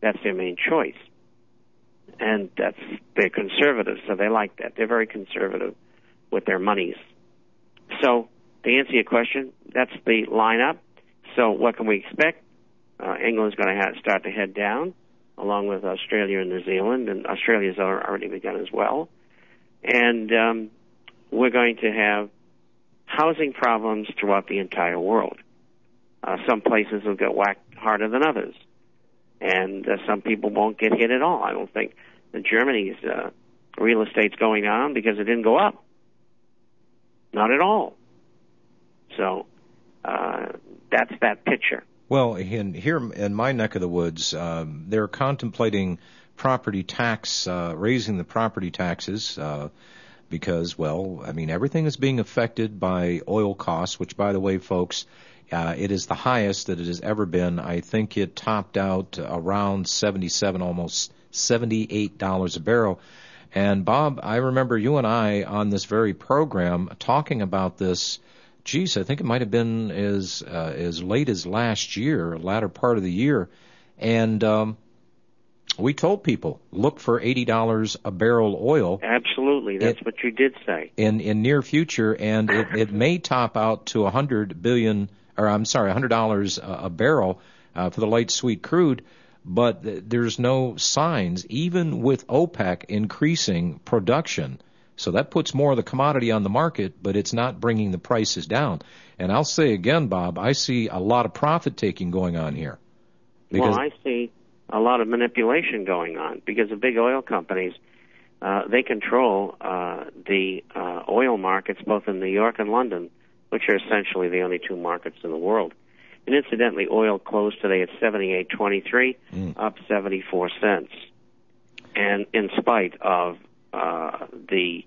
That's their main choice. And that's, they're conservative, so they like that. They're very conservative with their monies. So, to answer your question, that's the lineup. So what can we expect? Uh, England's going to have, start to head down, along with Australia and New Zealand, and Australia's already begun as well. And um, we're going to have housing problems throughout the entire world. Uh, some places will get whacked harder than others, and uh, some people won't get hit at all. I don't think that Germany's uh, real estate's going down because it didn't go up. Not at all. So uh, that's that picture. Well, in, here in my neck of the woods, um, they're contemplating property tax, uh, raising the property taxes uh, because, well, I mean, everything is being affected by oil costs, which, by the way, folks, uh, it is the highest that it has ever been. I think it topped out around seventy-seven, almost seventy-eight dollars a barrel. And, Bob, I remember you and I on this very program talking about this. Geez, I think it might have been as uh, as late as last year, latter part of the year, and um, we told people look for eighty dollars a barrel oil. Absolutely, that's it, what you did say. In in near future, and it, it may top out to a hundred billion, or I'm sorry, a hundred dollars a barrel uh, for the light sweet crude. But th- there's no signs, even with OPEC increasing production. So that puts more of the commodity on the market, but it's not bringing the prices down. And I'll say again, Bob, I see a lot of profit-taking going on here. Well, I see a lot of manipulation going on because the big oil companies, uh, they control uh, the uh, oil markets both in New York and London, which are essentially the only two markets in the world. And incidentally, oil closed today at seventy-eight twenty-three, mm. up seventy-four cents. And in spite of uh, the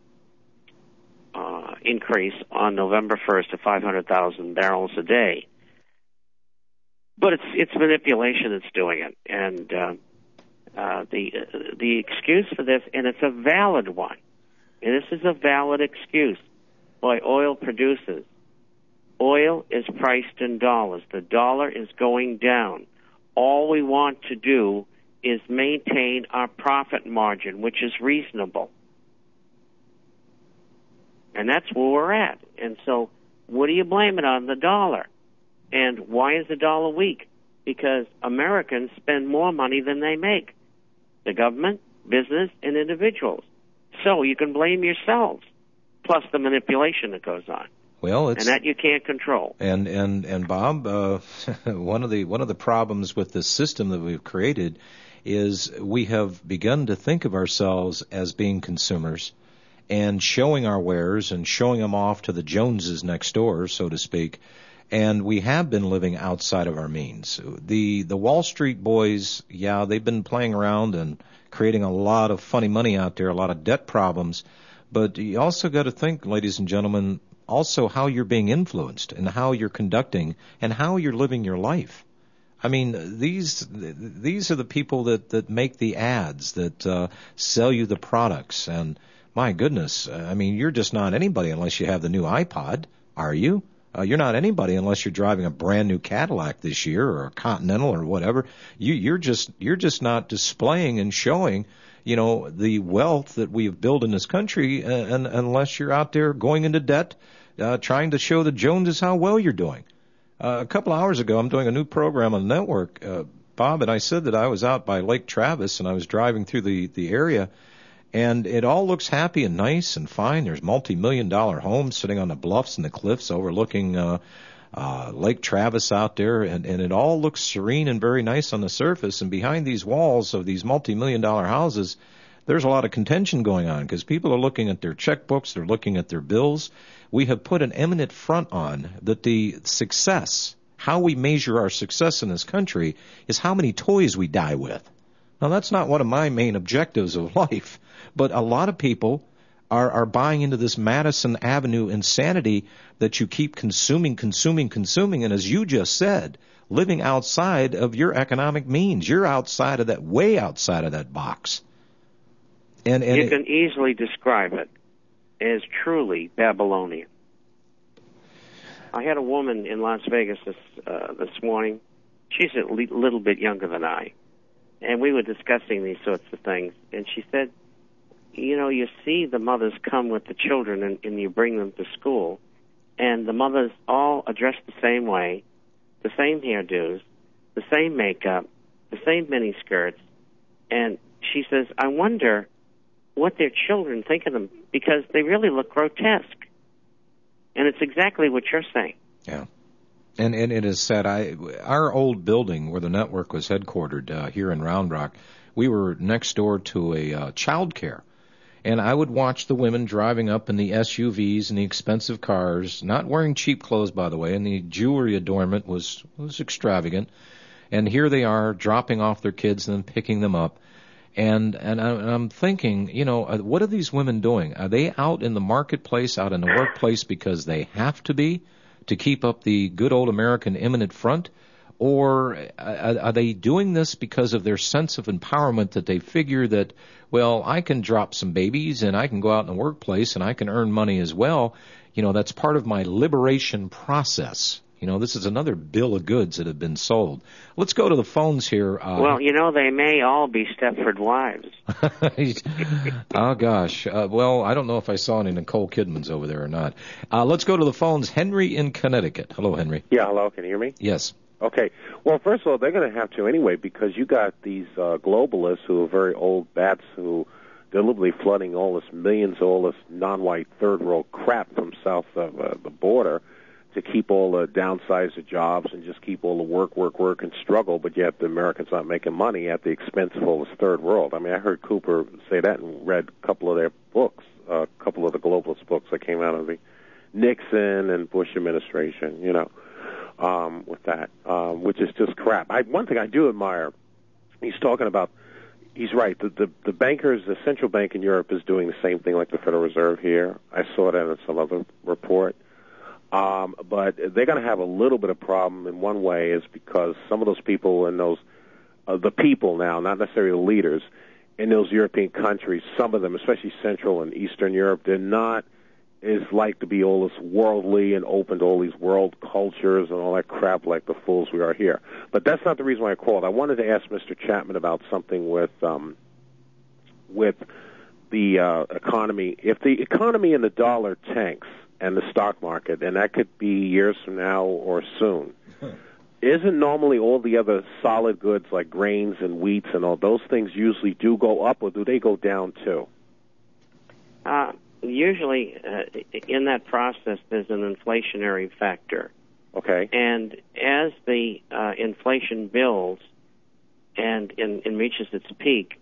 uh, increase on November first to five hundred thousand barrels a day. But it's it's manipulation that's doing it. And uh, uh, the uh, the excuse for this, and it's a valid one, and this is a valid excuse by oil producers. Oil is priced in dollars. The dollar is going down. All we want to do is maintain our profit margin, which is reasonable. And that's where we're at. And so what do you blame it on? The dollar. And why is the dollar weak? Because Americans spend more money than they make. The government, business, and individuals. So you can blame yourselves, plus the manipulation that goes on. Well, it's, and that you can't control. And and and Bob, uh, one of the one of the problems with this system that we've created is we have begun to think of ourselves as being consumers and showing our wares and showing them off to the Joneses next door, so to speak. And we have been living outside of our means. The the Wall Street boys, yeah, they've been playing around and creating a lot of funny money out there, a lot of debt problems. But you also got to think, ladies and gentlemen, also how you're being influenced and how you're conducting and how you're living your life. I mean, these these are the people that, that make the ads, that uh, sell you the products. And my goodness, I mean, you're just not anybody unless you have the new iPod, are you? Uh, you're not anybody unless you're driving a brand new Cadillac this year or a Continental or whatever. You, you're just you're just not displaying and showing, you know, the wealth that we have built in this country, uh, and, unless you're out there going into debt, uh, trying to show the Joneses how well you're doing. Uh, a couple hours ago, I'm doing a new program on the network, uh, Bob, and I said that I was out by Lake Travis and I was driving through the, the area, and it all looks happy and nice and fine. There's multi-million dollar homes sitting on the bluffs and the cliffs overlooking uh, uh, Lake Travis out there, and, and it all looks serene and very nice on the surface. And behind these walls of these multi-million dollar houses, there's a lot of contention going on because people are looking at their checkbooks, they're looking at their bills. We have put an eminent front on that the success, how we measure our success in this country, is how many toys we die with. Now, that's not one of my main objectives of life, but a lot of people are, are buying into this Madison Avenue insanity that you keep consuming, consuming, consuming, and as you just said, living outside of your economic means. You're outside of that, way outside of that box. And, and you can it, easily describe it as truly Babylonian. I had a woman in Las Vegas this uh, this morning. She's a le- little bit younger than I, and we were discussing these sorts of things, and she said, you know, you see the mothers come with the children, and, and you bring them to school, and the mothers all are dressed the same way, the same hairdos, the same makeup, the same mini skirts, and she says, I wonder what their children think of them, because they really look grotesque. And it's exactly what you're saying. Yeah. And, and it is sad. I, our old building where the network was headquartered uh, here in Round Rock, we were next door to a uh, child care. And I would watch the women driving up in the S U Vs and the expensive cars, not wearing cheap clothes, by the way, and the jewelry adornment was, was extravagant. And here they are dropping off their kids and then picking them up. And and I'm thinking, you know, what are these women doing? Are they out in the marketplace, out in the workplace because they have to be to keep up the good old American imminent front? Or are they doing this because of their sense of empowerment that they figure that, well, I can drop some babies and I can go out in the workplace and I can earn money as well. You know, that's part of my liberation process. You know, this is another bill of goods that have been sold. Let's go to the phones here. Uh, well, you know, they may all be Stepford wives. Oh, gosh. Uh, well, I don't know if I saw any Nicole Kidmans over there or not. Uh, let's go to the phones. Henry in Connecticut. Hello, Henry. Yeah, hello. Can you hear me? Yes. Okay. Well, first of all, they're going to have to anyway, because you got these uh, globalists who are very old bats who deliberately flooding all this millions of all this non-white third world crap from south of uh, the border to keep all the downsize of jobs and just keep all the work, work, work and struggle, but yet the Americans not making money at the expense of all this third world. I mean, I heard Cooper say that and read a couple of their books, uh, a couple of the globalist books that came out of the Nixon and Bush administration, you know, um, with that, um, which is just crap. I, one thing I do admire, he's talking about, he's right, the, the, the bankers, the central bank in Europe is doing the same thing like the Federal Reserve here. I saw that in some other report. Um, but they're going to have a little bit of problem in one way is because some of those people in those, uh, the people now, not necessarily the leaders, in those European countries, some of them, especially Central and Eastern Europe, they're not as like to be all this worldly and open to all these world cultures and all that crap like the fools we are here. But that's not the reason why I called. I wanted to ask Mister Chapman about something with um, with the uh, economy. If the economy and the dollar tanks, and the stock market, and that could be years from now or soon. Isn't normally all the other solid goods like grains and wheats and all those things usually do go up, or do they go down too? Uh, usually, uh, in that process, there's an inflationary factor. Okay. And as the uh, inflation builds and, and, and reaches its peak,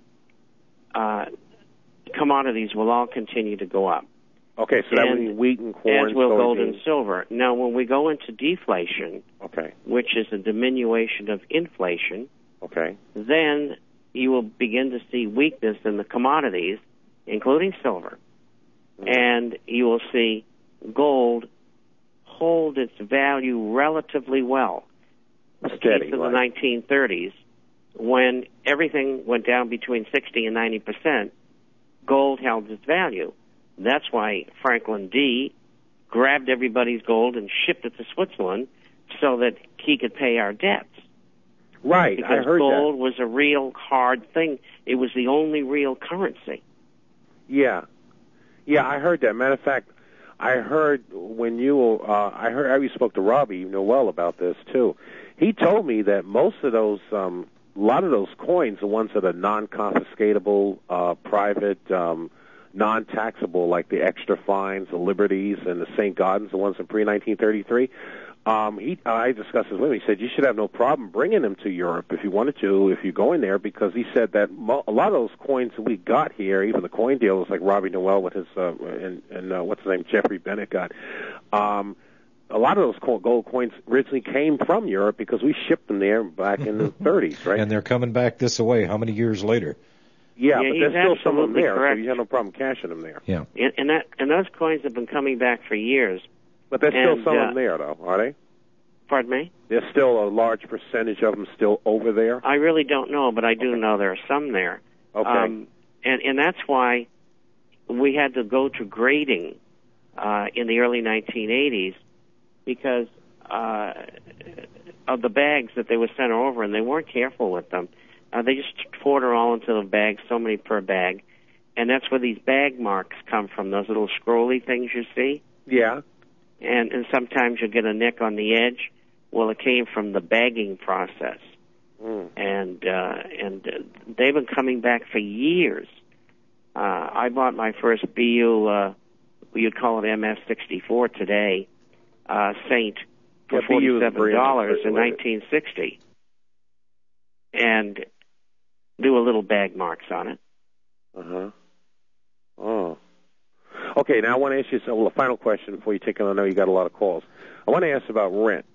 uh, commodities will all continue to go up. Okay, so that would mean wheat and corn, as will soybeans. gold and silver. Now, when we go into deflation, okay, which is a diminution of inflation, okay, then you will begin to see weakness in the commodities, including silver, mm-hmm. and you will see gold hold its value relatively well. Steady, the case of right. the nineteen thirties, when everything went down between sixty and ninety percent, gold held its value. That's why Franklin D. grabbed everybody's gold and shipped it to Switzerland so that he could pay our debts. Right, because I heard gold that. was a real hard thing. It was the only real currency. Yeah, yeah, I heard that. Matter of fact, I heard when you, uh, I heard, I already spoke to Robbie, you know well about this too. He told me that most of those, um, a lot of those coins, the ones that are non-confiscatable, uh, private, um, non-taxable, like the extra fines, the Liberties, and the Saint Gaudens, the ones from pre nineteen thirty-three. Um, he, uh, I discussed this with him. He said you should have no problem bringing them to Europe if you wanted to, if you go in there, because he said that mo- a lot of those coins that we got here, even the coin dealers like Robbie Noel with his uh, and, and uh, what's his name, Jeffrey Bennett got. Um, a lot of those gold coins originally came from Europe because we shipped them there back in the thirties, right? And they're coming back this way. How many years later? Yeah, yeah, but there's still some of them there, correct. so you have no problem cashing them there. Yeah, and, and that and those coins have been coming back for years. But there's and, still some uh, of them there, though, are they? Pardon me? There's still a large percentage of them still over there? I really don't know, but I do okay. know there are some there. Okay. Um, and, and that's why we had to go to grading uh, in the early nineteen eighties because uh, of the bags that they were sent over, and they weren't careful with them. Uh, they just poured it all into the bag, so many per bag. And that's where these bag marks come from, those little scrolly things you see. Yeah. And, and sometimes you get a nick on the edge. Well, it came from the bagging process. Mm. And uh, and uh, they've been coming back for years. Uh, I bought my first B U, uh, you'd call it M S sixty-four today, uh, Saint, for yeah, forty-seven dollars in nineteen sixty. And there were little bag marks on it. Uh-huh. Oh. Okay, now I want to ask you some, well, a final question before you take on. I know you got a lot of calls. I want to ask about rent.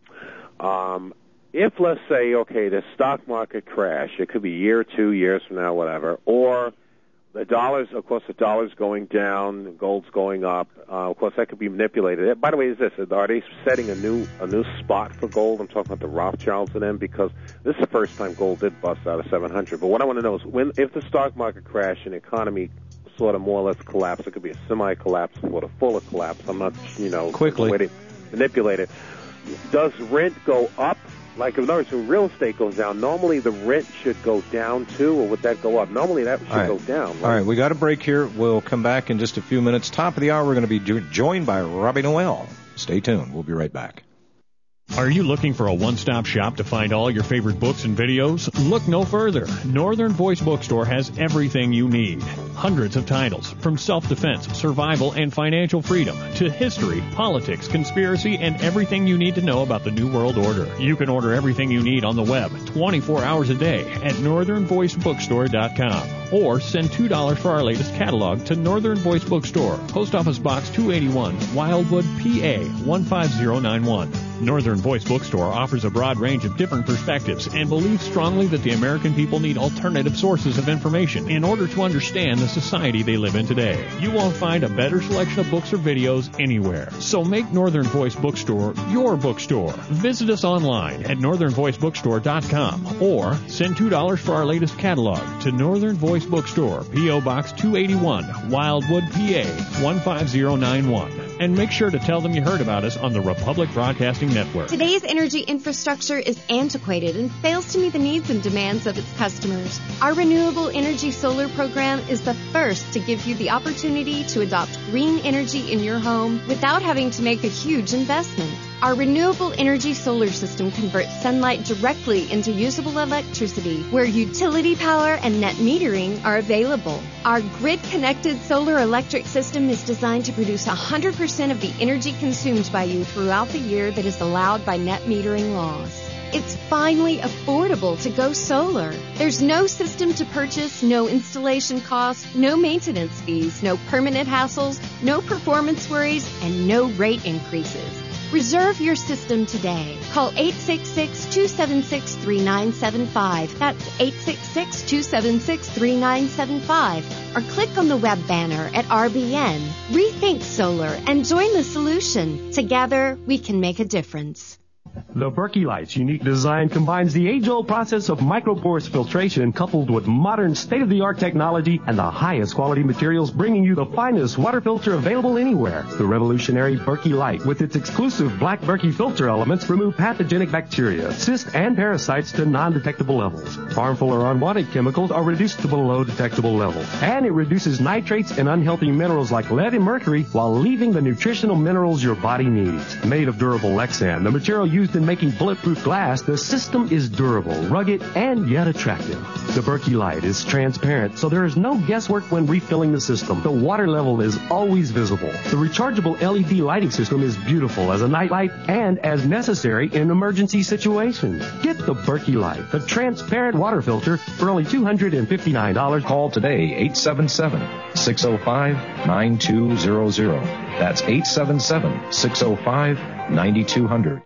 Um, if, let's say, okay, the stock market crash, it could be a year or two years from now, whatever, or the dollars, of course, the dollar's going down, gold's going up. Uh, of course, that could be manipulated. By the way, is this, are they setting a new a new spot for gold? I'm talking about the Rothschilds and them, because this is the first time gold did bust out of seven hundred. But what I want to know is, when if the stock market crash and the economy sort of more or less collapse, it could be a semi-collapse or a fuller collapse. I'm not, you know, quickly the way to manipulate it. Does rent go up? Like, in other words, when real estate goes down, normally the rent should go down too, or would that go up? Normally that should right. go down. Right? All right, we got a break here. We'll come back in just a few minutes. Top of the hour, we're going to be jo- joined by Robbie Noel. Stay tuned. We'll be right back. Are you looking for a one-stop shop to find all your favorite books and videos? Look no further. Northern Voice Bookstore has everything you need. Hundreds of titles, from self-defense, survival, and financial freedom to history, politics, conspiracy, and everything you need to know about the New World Order. You can order everything you need on the web twenty-four hours a day at northern voice bookstore dot com. Or send two dollars for our latest catalog to Northern Voice Bookstore, Post Office Box two eighty-one, Wildwood, P A one five zero nine one. Northern Voice Bookstore offers a broad range of different perspectives and believes strongly that the American people need alternative sources of information in order to understand the society they live in today. You won't find a better selection of books or videos anywhere. So make Northern Voice Bookstore your bookstore. Visit us online at northern voice bookstore dot com or send two dollars for our latest catalog to Northern Voice Bookstore, P O Box two eighty-one, Wildwood, P A one five zero nine one. And make sure to tell them you heard about us on the Republic Broadcasting Network. Today's energy infrastructure is antiquated and fails to meet the needs and demands of its customers. Our Renewable Energy Solar program is the first to give you the opportunity to adopt green energy in your home without having to make a huge investment. Our renewable energy solar system converts sunlight directly into usable electricity, where utility power and net metering are available. Our grid-connected solar electric system is designed to produce one hundred percent of the energy consumed by you throughout the year that is allowed by net metering laws. It's finally affordable to go solar. There's no system to purchase, no installation costs, no maintenance fees, no permanent hassles, no performance worries, and no rate increases. Reserve your system today. Call eight six six, two seven six, three nine seven five. That's eight six six, two seven six, three nine seven five. Or click on the web banner at R B N. Rethink solar and join the solution. Together, we can make a difference. The Berkey Light's unique design combines the age-old process of microporous filtration coupled with modern state-of-the-art technology and the highest quality materials, bringing you the finest water filter available anywhere. The revolutionary Berkey Light, with its exclusive black Berkey filter elements, remove pathogenic bacteria, cysts, and parasites to non-detectable levels. Harmful or unwanted chemicals are reduced to below detectable levels. And it reduces nitrates and unhealthy minerals like lead and mercury while leaving the nutritional minerals your body needs. Made of durable Lexan, the material used in making bulletproof glass, the system is durable, rugged, and yet attractive. The Berkey Light is transparent, so there is no guesswork when refilling the system. The water level is always visible. The rechargeable L E D lighting system is beautiful as a night light and as necessary in emergency situations. Get the Berkey Light, the transparent water filter, for only two hundred fifty-nine dollars. Call today, eight seven seven, six oh five, nine two zero zero. That's eight seven seven, six oh five, nine two zero zero.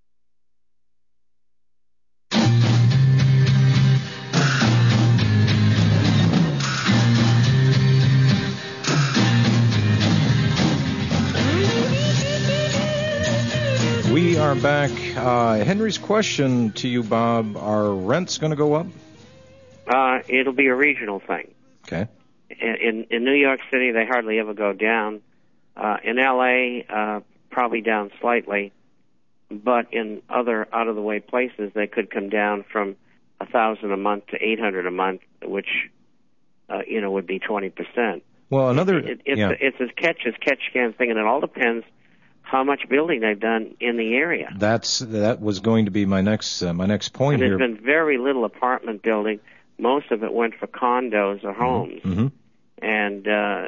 We are back. Uh, Henry's question to you, Bob, are rents going to go up? Uh, it'll be a regional thing. Okay. In in New York City, they hardly ever go down. Uh, in L A, uh, probably down slightly. But in other out-of-the-way places, they could come down from a thousand a month to eight hundred a month, which uh, you know would be twenty percent. Well, another it, it's yeah. a, it's a catch as catch can thing, and it all depends how much building they've done in the area. That's that was going to be my next uh, my next point and here. There's been very little apartment building. Most of it went for condos or homes, mm-hmm. and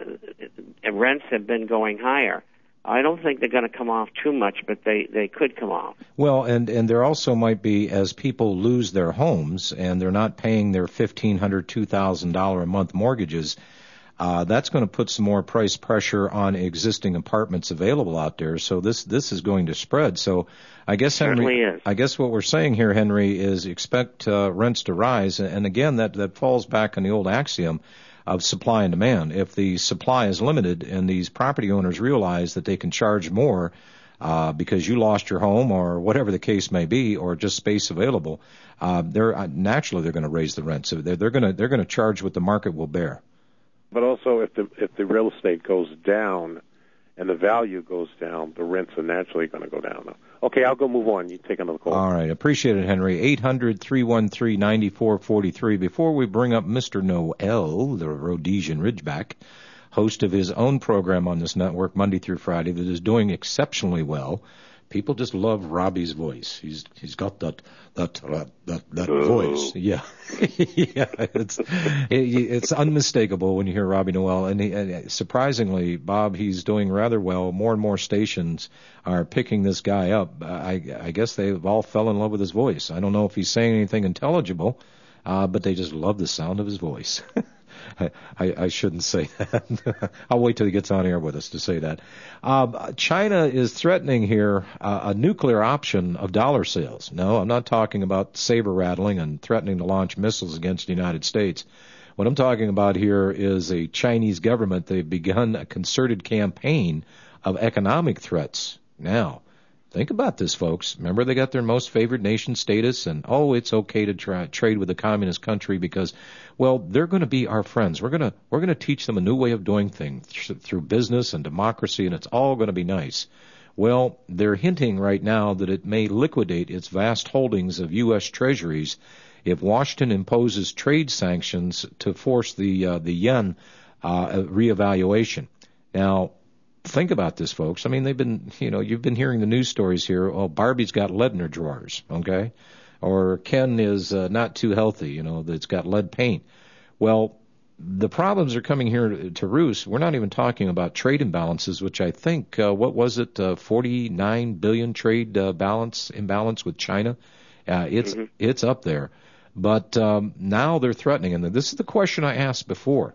uh, rents have been going higher. I don't think they're going to come off too much, but they, they could come off. Well, and, and there also might be, as people lose their homes and they're not paying their fifteen hundred dollars, two thousand dollars a month mortgages, uh, that's going to put some more price pressure on existing apartments available out there. So this this is going to spread. So I guess, Henry, is. I guess what we're saying here, Henry, is expect uh, rents to rise. And again, that, that falls back on the old axiom of supply and demand. If the supply is limited and these property owners realize that they can charge more uh, because you lost your home or whatever the case may be, or just space available, uh, they're uh, naturally they're going to raise the rent. So they're, they're going to they're going to charge what the market will bear. But also, if the if the real estate goes down and the value goes down, the rents are naturally going to go down. Okay, I'll go move on. You take another call. All right. Appreciate it, Henry. eight hundred, three one three, nine four four three. Before we bring up Mister Noel, the Rhodesian Ridgeback, host of his own program on this network Monday through Friday that is doing exceptionally well. People just love Robbie's voice. He's he's got that that that that, that oh. voice. Yeah, yeah. It's it, it's unmistakable when you hear Robbie Noel. And, he, and surprisingly, Bob, he's doing rather well. More and more stations are picking this guy up. I I guess they've all fell in love with his voice. I don't know if he's saying anything intelligible, uh, but they just love the sound of his voice. I, I shouldn't say that. I'll wait till he gets on air with us to say that. Uh, China is threatening here uh, a nuclear option of dollar sales. No, I'm not talking about saber rattling and threatening to launch missiles against the United States. What I'm talking about here is a Chinese government. They've begun a concerted campaign of economic threats. Now, think about this, folks. Remember, they got their most favored nation status, and, oh, it's okay to try, trade with a communist country because, well, they're going to be our friends. We're going to we're going to teach them a new way of doing things through business and democracy, and it's all going to be nice. Well, they're hinting right now that it may liquidate its vast holdings of U S treasuries if Washington imposes trade sanctions to force the uh, the yen uh, reevaluation. Now, think about this, folks. I mean, they've been, you know, you've been hearing the news stories here. Oh, Barbie's got lead in her drawers, okay? Or Ken is uh, not too healthy, you know, that's got lead paint. Well, the problems are coming here to, to roost. We're not even talking about trade imbalances, which I think, uh, what was it, uh, forty-nine billion trade uh, balance imbalance with China? Uh, it's mm-hmm. it's up there. But um, now they're threatening, and this is the question I asked before.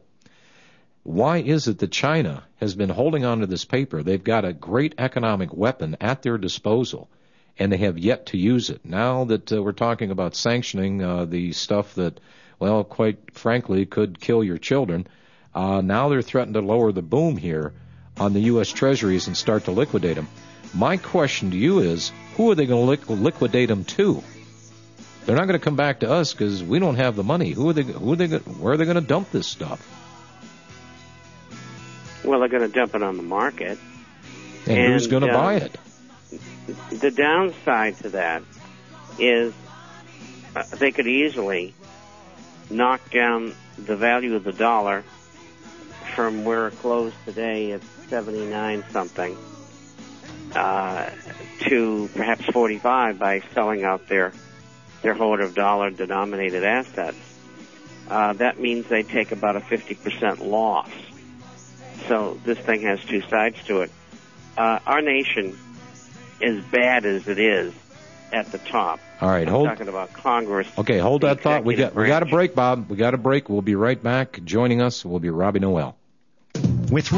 Why is it that China has been holding on to this paper? They've got a great economic weapon at their disposal, and they have yet to use it. Now that uh, we're talking about sanctioning uh, the stuff that, well, quite frankly, could kill your children, uh, now they're threatening to lower the boom here on the U S treasuries and start to liquidate them. My question to you is, who are they going to liquidate them to? They're not going to come back to us because we don't have the money. Who are they? Who are they? Where are they going to dump this stuff? Well, they're going to dump it on the market. And, and who's going to uh, buy it? The downside to that is uh, they could easily knock down the value of the dollar from where it closed today at seventy-nine something uh, to perhaps forty-five by selling out their their hoard of dollar-denominated assets. Uh, that means they take about a fifty percent loss. So this thing has two sides to it. Uh, our nation, as bad as it is at the top. All right, I'm hold. talking about Congress. Okay, hold that thought. We got we got a break, Bob. We got a break. We'll be right back. Joining us will be Robbie Noel. With